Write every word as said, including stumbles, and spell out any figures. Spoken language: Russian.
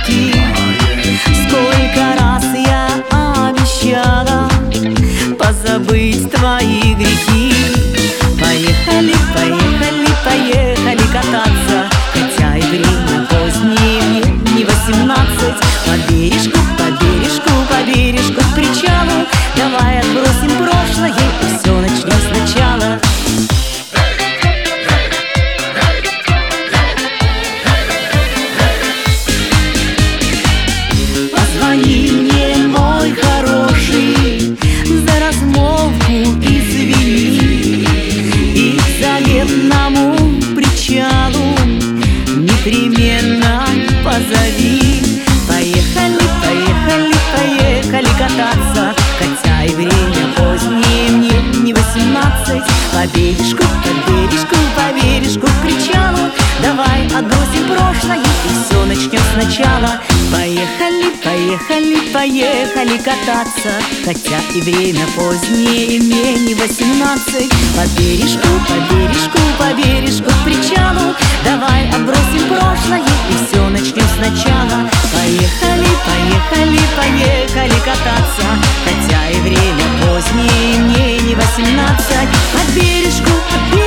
реки. Сколько раз я обещала позабыть твои грехи. Поехали, поехали, поехали кататься, хотя и время позднее, мне не восемнадцать. По бережку, по бережку, по бережку к причалу. Давай отбросим прошлое и все начнем сначала. Позвони мне, мой хороший, за размолвку извини, и к заветному причалу непременно позови. Поехали, поехали, поехали кататься, хотя и время позднее, мне не восемнадцать. По бережку, по бережку, по бережку к причалу. Давай отбросим прошлое и все начнем сначала. Поехали, поехали, поехали кататься, хотя и время позднее, мне не восемнадцать. По бережку, по бережку, по бережку к причалу. Давай отбросим прошлое и все начнем сначала. Поехали, поехали, поехали кататься, хотя и время позднее, мне не восемнадцать. По бережку, по бережку.